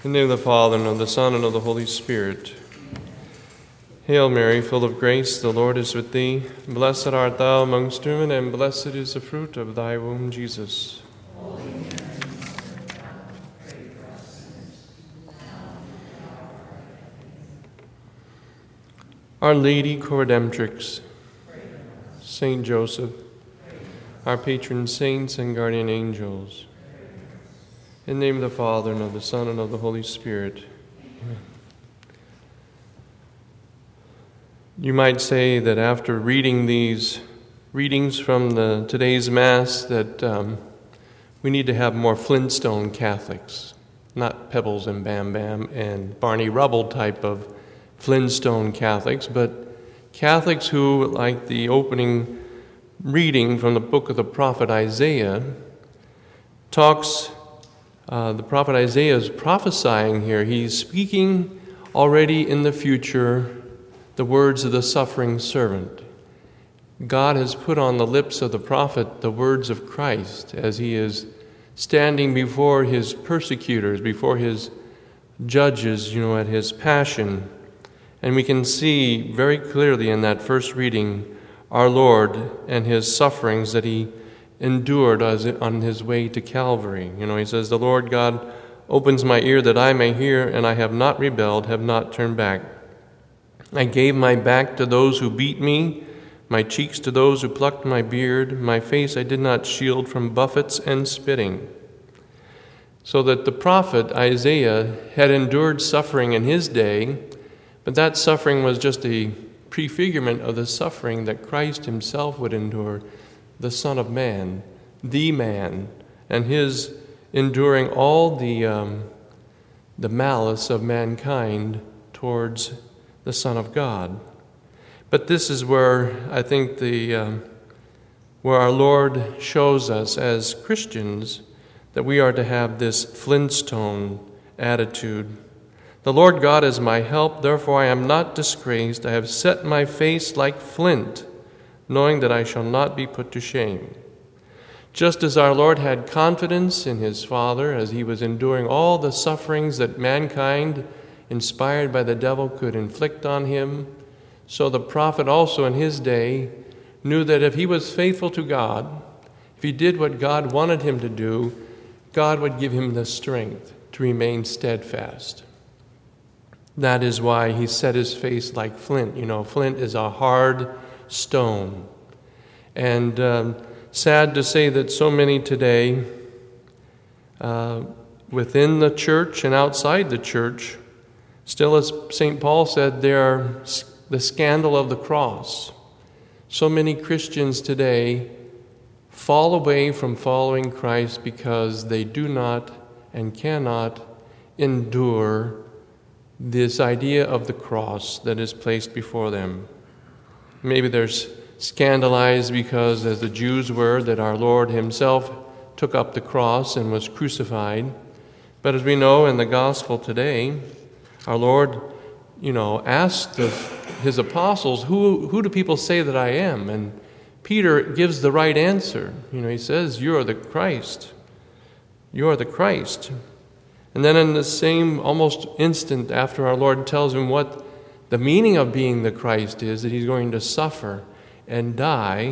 In the name of the Father, and of the Son, and of the Holy Spirit. Hail Mary, full of grace, the Lord is with thee. Blessed art thou amongst women, and blessed is the fruit of thy womb, Jesus. Our Lady Co-Redemptrix, Saint Joseph, our patron saints and guardian angels, in the name of the Father, and of the Son, and of the Holy Spirit. Amen. You might say that after reading these readings from today's Mass that we need to have more Flintstone Catholics, not Pebbles and Bam Bam and Barney Rubble type of Flintstone Catholics, but Catholics who, like the opening reading from the book of the prophet Isaiah, the prophet Isaiah is prophesying here. He's speaking already in the future the words of the suffering servant. God has put on the lips of the prophet the words of Christ as he is standing before his persecutors, before his judges, at his passion. And we can see very clearly in that first reading our Lord and his sufferings that he endured on his way to Calvary. He says, "The Lord God opens my ear that I may hear, and I have not rebelled, have not turned back. I gave my back to those who beat me, my cheeks to those who plucked my beard. My face I did not shield from buffets and spitting." So that the prophet Isaiah had endured suffering in his day, but that suffering was just a prefigurement of the suffering that Christ himself would endure, the Son of Man, the man, and his enduring all the malice of mankind towards the Son of God. But this is where I think where our Lord shows us as Christians that we are to have this Flintstone attitude. "The Lord God is my help, therefore I am not disgraced. I have set my face like flint, knowing that I shall not be put to shame." Just as our Lord had confidence in his Father as he was enduring all the sufferings that mankind, inspired by the devil, could inflict on him, so the prophet also in his day knew that if he was faithful to God, if he did what God wanted him to do, God would give him the strength to remain steadfast. That is why he set his face like flint. Flint is a hard stone. And sad to say that so many today, within the church and outside the church, still as St. Paul said, they are the scandal of the cross. So many Christians today fall away from following Christ because they do not and cannot endure this idea of the cross that is placed before them. Maybe they're scandalized because, as the Jews were, that our Lord himself took up the cross and was crucified. But as we know in the gospel today, our Lord, asked his apostles, who do people say that I am? And Peter gives the right answer. He says, "You are the Christ. You are the Christ." And then in the same almost instant after our Lord tells him what the meaning of being the Christ is, that he's going to suffer and die,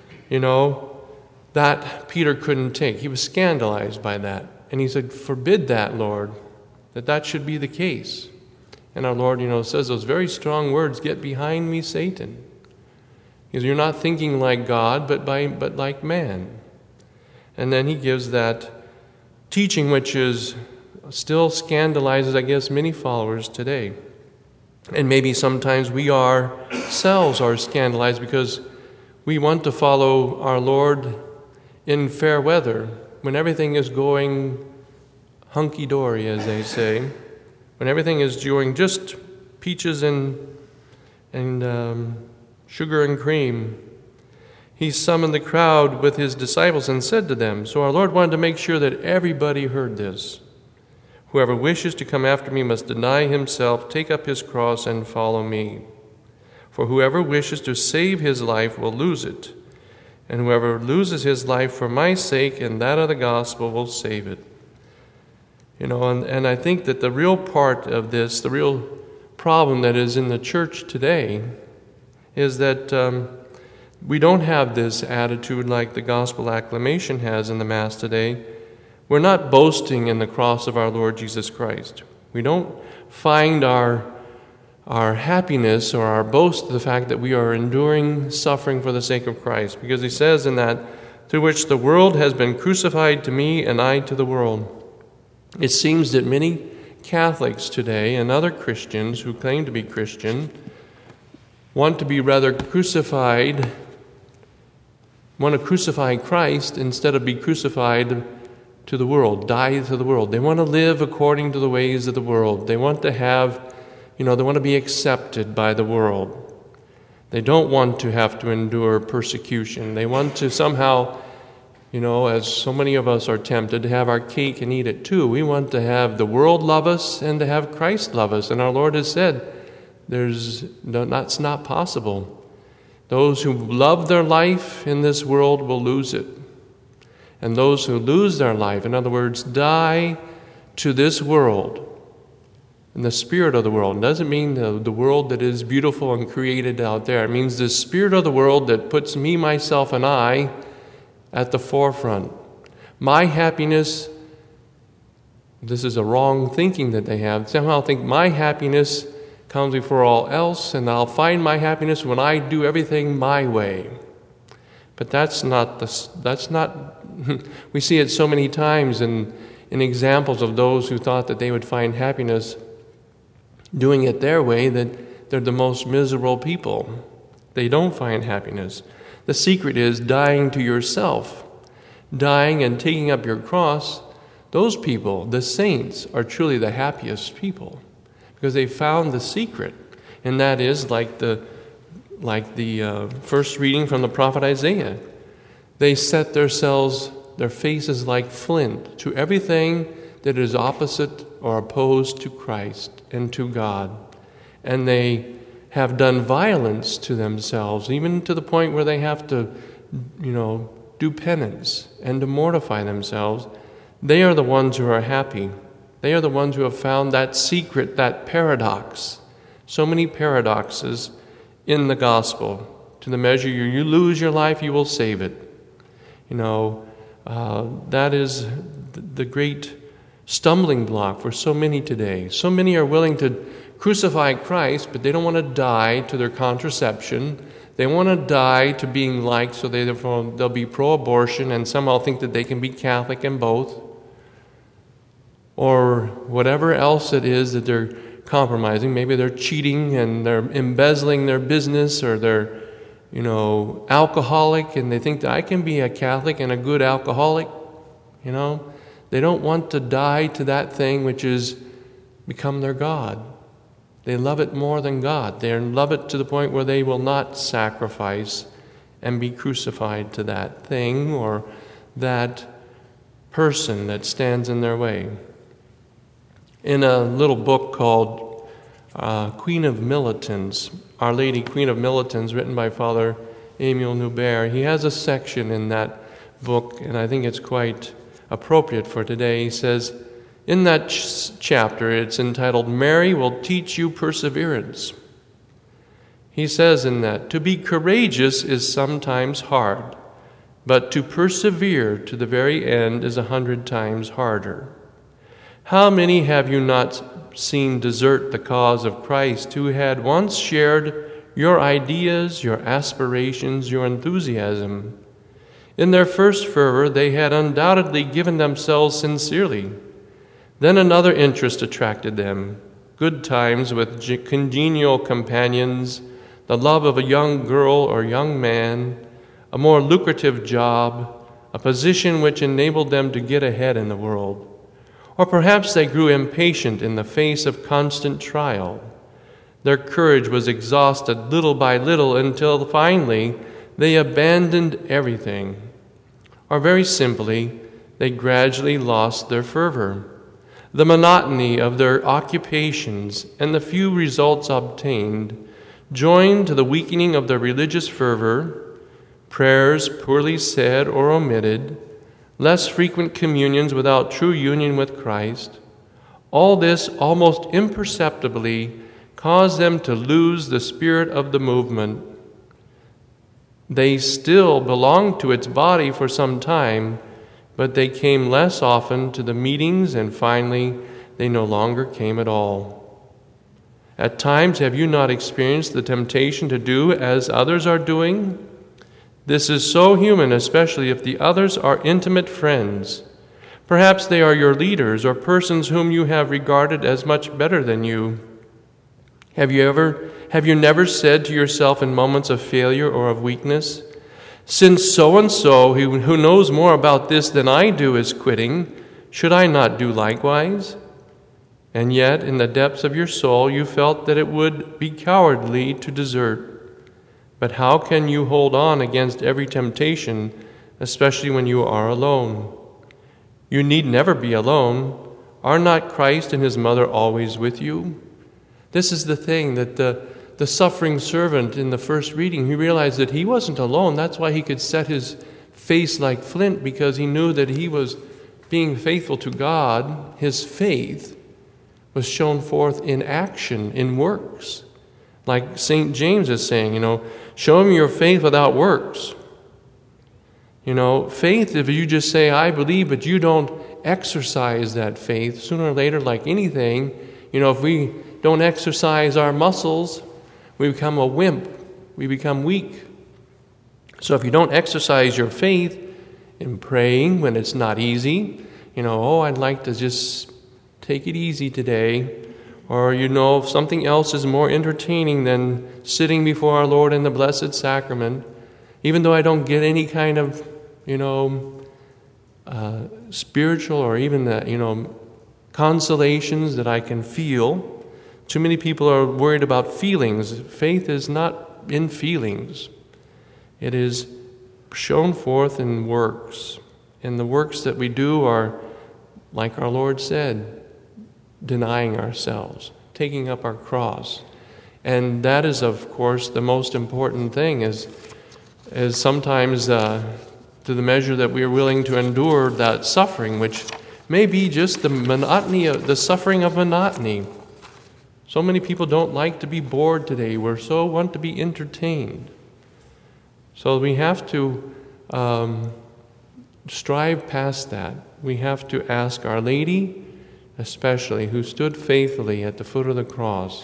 that Peter couldn't take. He was scandalized by that. And he said, "Forbid that, Lord, that should be the case." And our Lord, says those very strong words, "Get behind me, Satan." Because you're not thinking like God, but like man. And then he gives that teaching which is still scandalizes, I guess, many followers today. And maybe sometimes we ourselves are scandalized because we want to follow our Lord in fair weather, when everything is going hunky-dory, as they say, when everything is doing just peaches and sugar and cream. He summoned the crowd with his disciples and said to them, so our Lord wanted to make sure that everybody heard this, "Whoever wishes to come after me must deny himself, take up his cross, and follow me. For whoever wishes to save his life will lose it, and whoever loses his life for my sake and that of the gospel will save it." And I think that the real part of this, the real problem that is in the church today, is that we don't have this attitude like the gospel acclamation has in the Mass today. We're not boasting in the cross of our Lord Jesus Christ. We don't find our happiness or our boast in the fact that we are enduring suffering for the sake of Christ. Because he says in that, through which the world has been crucified to me and I to the world. It seems that many Catholics today and other Christians who claim to be Christian want to crucify Christ instead of be crucified to the world, die to the world. They want to live according to the ways of the world. They want to they want to be accepted by the world. They don't want to have to endure persecution. They want to somehow, as so many of us are tempted, to have our cake and eat it too. We want to have the world love us and to have Christ love us. And our Lord has said, that's not possible. Those who love their life in this world will lose it. And those who lose their life, in other words, die to this world, and the spirit of the world. It doesn't mean the world that is beautiful and created out there. It means the spirit of the world that puts me, myself, and I at the forefront. My happiness, this is a wrong thinking that they have. Somehow think my happiness comes before all else, and I'll find my happiness when I do everything my way. But that's not, we see it so many times in examples of those who thought that they would find happiness doing it their way, that they're the most miserable people. They don't find happiness. The secret is dying to yourself, dying and taking up your cross. Those people, the saints, are truly the happiest people because they found the secret, and that is like the first reading from the prophet Isaiah. They set their faces like flint to everything that is opposite or opposed to Christ and to God. And they have done violence to themselves, even to the point where they have to, do penance and to mortify themselves. They are the ones who are happy. They are the ones who have found that secret, that paradox. So many paradoxes in the gospel. To the measure you lose your life, you will save it. That is the great stumbling block for so many today. So many are willing to crucify Christ, but they don't want to die to their contraception. They want to die to being liked, so they'll be pro-abortion and somehow think that they can be Catholic in both. Or whatever else it is that they're compromising. Maybe they're cheating and they're embezzling their business, or they're, alcoholic, and they think that I can be a Catholic and a good alcoholic. They don't want to die to that thing which is become their God. They love it more than God. They love it to the point where they will not sacrifice and be crucified to that thing or that person that stands in their way. In a little book called Queen of Militants, Our Lady Queen of Militants, written by Father Emile Noubert, he has a section in that book, and I think it's quite appropriate for today. He says, in that chapter, it's entitled, Mary Will Teach You Perseverance. He says in that, to be courageous is sometimes hard, but to persevere to the very end is 100 times harder. How many have you not seen desert the cause of Christ who had once shared your ideas, your aspirations, your enthusiasm? In their first fervor, they had undoubtedly given themselves sincerely. Then another interest attracted them, good times with congenial companions, the love of a young girl or young man, a more lucrative job, a position which enabled them to get ahead in the world. Or perhaps they grew impatient in the face of constant trial. Their courage was exhausted little by little until finally they abandoned everything. Or very simply, they gradually lost their fervor. The monotony of their occupations and the few results obtained, joined to the weakening of their religious fervor, prayers poorly said or omitted, less frequent communions without true union with Christ, All this almost imperceptibly caused them to lose the spirit of the movement. They still belonged to its body for some time, but they came less often to the meetings, and finally, they no longer came at all. At times, have you not experienced the temptation to do as others are doing? This is so human, especially if the others are intimate friends. Perhaps they are your leaders or persons whom you have regarded as much better than you. Have you never said to yourself in moments of failure or of weakness, "Since so-and-so, who knows more about this than I do, is quitting, should I not do likewise?" And yet, in the depths of your soul, you felt that it would be cowardly to desert. But how can you hold on against every temptation, especially when you are alone? You need never be alone. Are not Christ and his mother always with you? This is the thing that the suffering servant in the first reading, he realized that he wasn't alone. That's why he could set his face like flint, because he knew that he was being faithful to God. His faith was shown forth in action, in works. Like St. James is saying, show me your faith without works. Faith, if you just say, I believe, but you don't exercise that faith, sooner or later, like anything, if we don't exercise our muscles, we become a wimp. We become weak. So if you don't exercise your faith in praying when it's not easy, I'd like to just take it easy today, or if something else is more entertaining than sitting before our Lord in the Blessed Sacrament, even though I don't get any kind of, spiritual or even, consolations that I can feel. Too many people are worried about feelings. Faith is not in feelings. It is shown forth in works. And the works that we do are, like our Lord said, denying ourselves, taking up our cross. And that is, of course, the most important thing, is sometimes to the measure that we are willing to endure that suffering, which may be just the monotony, the suffering of monotony. So many people don't like to be bored today. We so want to be entertained. So we have to strive past that. We have to ask Our Lady, especially, who stood faithfully at the foot of the cross.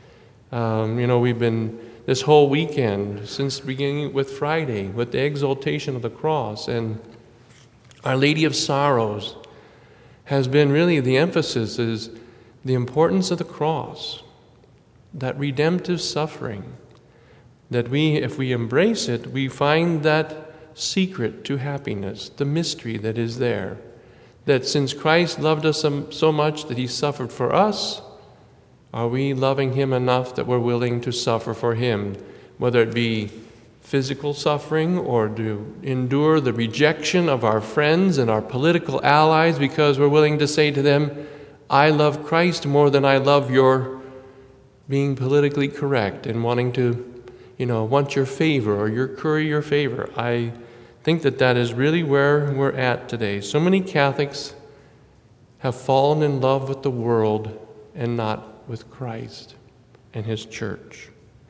We've been this whole weekend, since beginning with Friday, with the exaltation of the cross, and Our Lady of Sorrows has been really the emphasis, is the importance of the cross, that redemptive suffering, that if we embrace it, we find that secret to happiness, the mystery that is there, that since Christ loved us so much that he suffered for us, are we loving him enough that we're willing to suffer for him, whether it be physical suffering or to endure the rejection of our friends and our political allies because we're willing to say to them, I love Christ more than I love your being politically correct and wanting to, want your favor or curry your favor. I think that is really where we're at today. So many Catholics have fallen in love with the world and not with Christ and his church.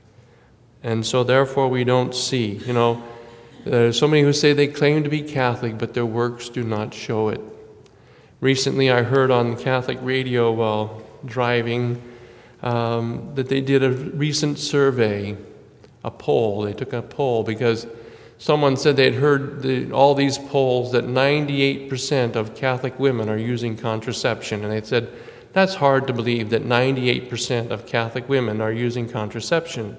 And so therefore we don't see, there's so many who say they claim to be Catholic, but their works do not show it. Recently I heard on Catholic radio while driving that they did a recent survey, a poll. They took a poll because someone said they had heard all these polls that 98% of Catholic women are using contraception. And they said, that's hard to believe that 98% of Catholic women are using contraception.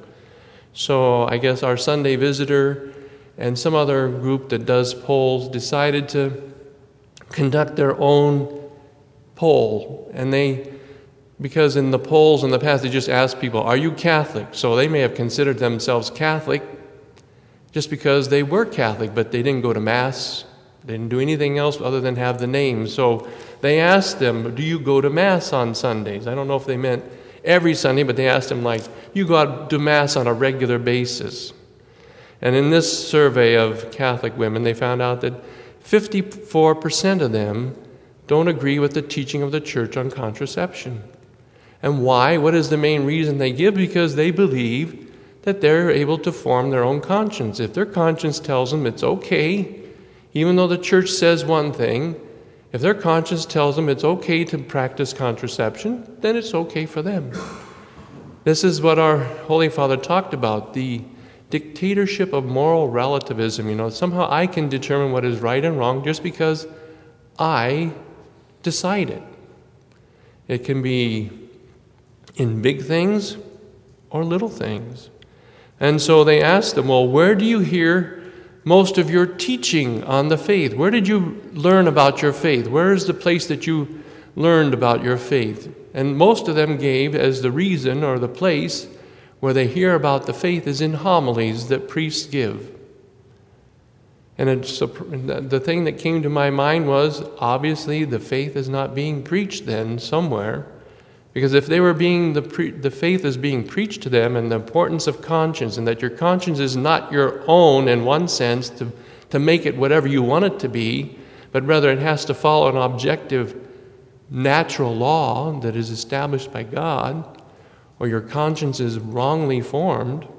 So I guess our Sunday Visitor and some other group that does polls decided to conduct their own poll. And because in the polls in the past, they just asked people, are you Catholic? So they may have considered themselves Catholic just because they were Catholic, but they didn't go to Mass. They didn't do anything else other than have the name. So they asked them, do you go to Mass on Sundays? I don't know if they meant every Sunday, but they asked them, you go out to Mass on a regular basis. And in this survey of Catholic women, they found out that 54% of them don't agree with the teaching of the church on contraception. And why? What is the main reason they give? Because they believe that they're able to form their own conscience. If their conscience tells them it's okay, even though the church says one thing, if their conscience tells them it's okay to practice contraception, then it's okay for them. This is what our Holy Father talked about, the dictatorship of moral relativism. Somehow I can determine what is right and wrong just because I decide it. It can be in big things or little things. And so they asked them, well, where do you hear most of your teaching on the faith? Where did you learn about your faith? Where is the place that you learned about your faith? And most of them gave as the reason or the place where they hear about the faith is in homilies that priests give. And the thing that came to my mind was, obviously, the faith is not being preached then somewhere. Because if they were the faith is being preached to them, and the importance of conscience, and that your conscience is not your own in one sense to make it whatever you want it to be, but rather it has to follow an objective natural law that is established by God, or your conscience is wrongly formed,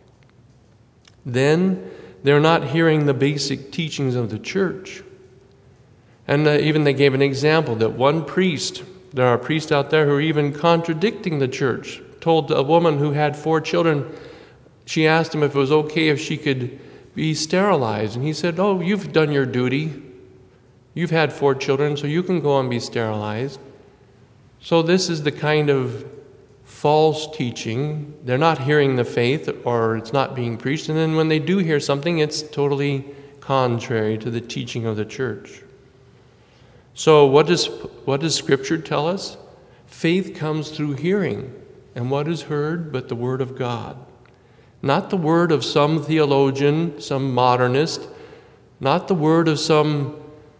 then they're not hearing the basic teachings of the church. And even they gave an example that one priest, there are priests out there who are even contradicting the church, told a woman who had 4 children, she asked him if it was okay if she could be sterilized. And he said, oh, you've done your duty. You've had 4 children, so you can go and be sterilized. So this is the kind of false teaching. They're not hearing the faith, or it's not being preached. And then when they do hear something, it's totally contrary to the teaching of the church. So what does Scripture tell us? Faith comes through hearing. And what is heard but the Word of God? Not the word of some theologian, some modernist, not the word of some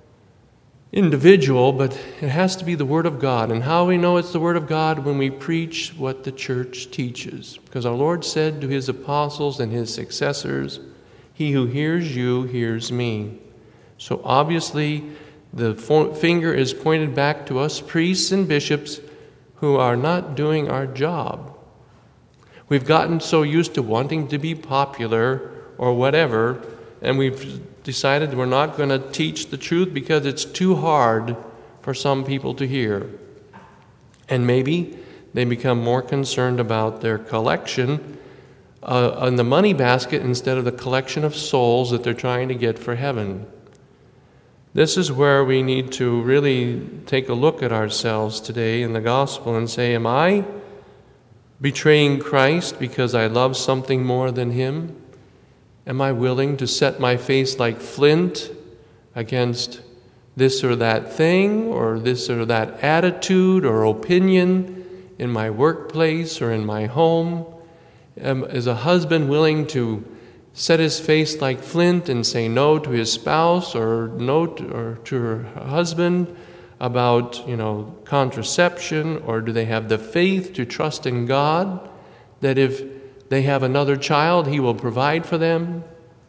individual, but it has to be the Word of God. And how we know it's the Word of God? When we preach what the church teaches. Because our Lord said to His apostles and His successors, he who hears you hears me. So obviously the finger is pointed back to us priests and bishops who are not doing our job. We've gotten so used to wanting to be popular or whatever, and we've decided we're not going to teach the truth because it's too hard for some people to hear. And maybe they become more concerned about their collection on the money basket instead of the collection of souls that they're trying to get for heaven. This is where we need to really take a look at ourselves today in the gospel and say, am I betraying Christ because I love something more than Him? Am I willing to set my face like flint against this or that thing, or this or that attitude or opinion in my workplace or in my home? Is a husband willing to set his face like flint and say no to his spouse or no to her husband about, contraception? Or do they have the faith to trust in God that if they have another child, He will provide for them?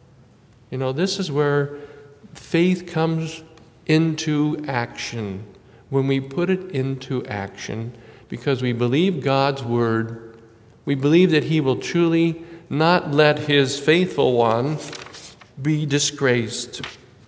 This is where faith comes into action. When we put it into action, because we believe God's word, we believe that He will truly not let His faithful one be disgraced.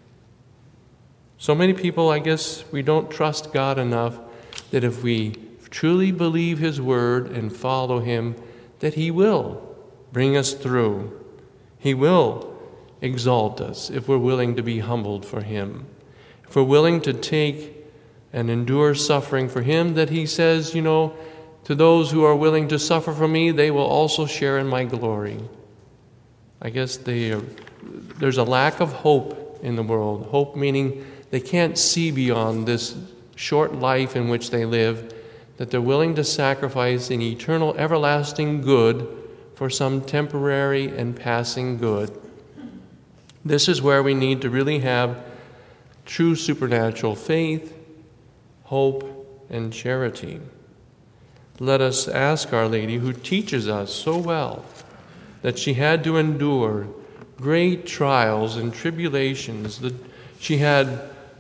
So many people, I guess, we don't trust God enough that if we truly believe His word and follow Him, that He will bring us through. He will exalt us if we're willing to be humbled for Him. If we're willing to take and endure suffering for Him, that He says, to those who are willing to suffer for me, they will also share in my glory. I guess there's a lack of hope in the world. Hope meaning they can't see beyond this short life in which they live, that they're willing to sacrifice an eternal, everlasting good for some temporary and passing good. This is where we need to really have true supernatural faith, hope, and charity. Let us ask Our Lady, who teaches us so well that she had to endure great trials and tribulations, that she had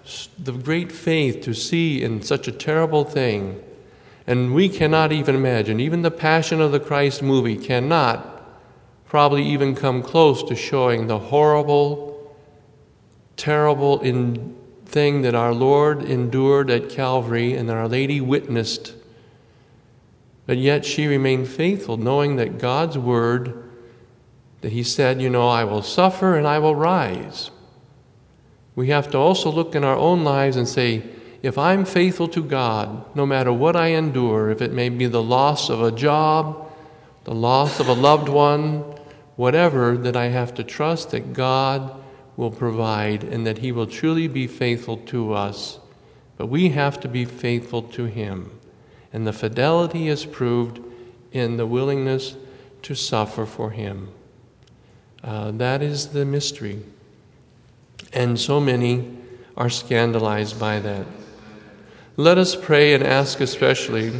the great faith to see in such a terrible thing. And we cannot even imagine, even the Passion of the Christ movie cannot probably even come close to showing the horrible, terrible thing that our Lord endured at Calvary and that Our Lady witnessed. But yet she remained faithful, knowing that God's word, that He said, I will suffer and I will rise. We have to also look in our own lives and say, if I'm faithful to God, no matter what I endure, if it may be the loss of a job, the loss of a loved one, whatever, that I have to trust that God will provide and that He will truly be faithful to us. But we have to be faithful to Him. And the fidelity is proved in the willingness to suffer for Him. That is the mystery. And so many are scandalized by that. Let us pray and ask especially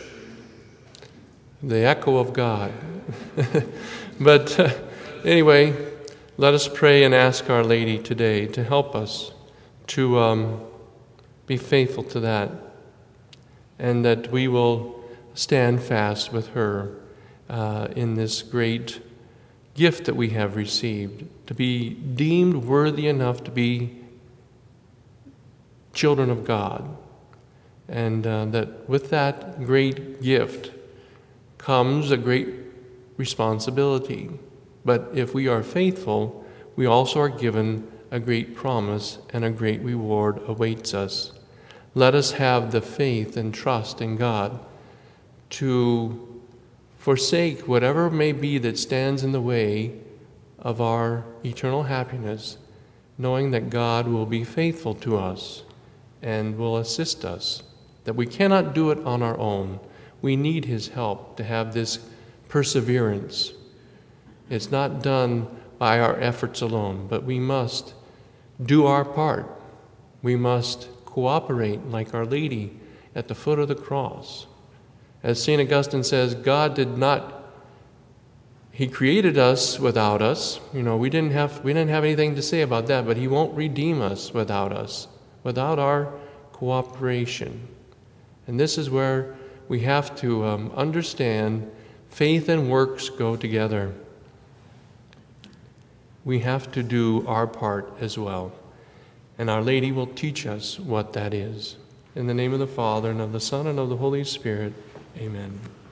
the echo of God. But anyway, let us pray and ask Our Lady today to help us to be faithful to that, and that we will stand fast with her in this great gift that we have received, to be deemed worthy enough to be children of God. And that with that great gift comes a great responsibility. But if we are faithful, we also are given a great promise, and a great reward awaits us. Let us have the faith and trust in God to forsake whatever may be that stands in the way of our eternal happiness, knowing that God will be faithful to us and will assist us, that we cannot do it on our own. We need His help to have this perseverance. It's not done by our efforts alone, but we must do our part. We must cooperate like Our Lady at the foot of the cross. As St. Augustine says, God did not, He created us without us. We didn't have anything to say about that, but He won't redeem us without us, without our cooperation. And this is where we have to understand faith and works go together. We have to do our part as well. And Our Lady will teach us what that is. In the name of the Father, and of the Son, and of the Holy Spirit, amen.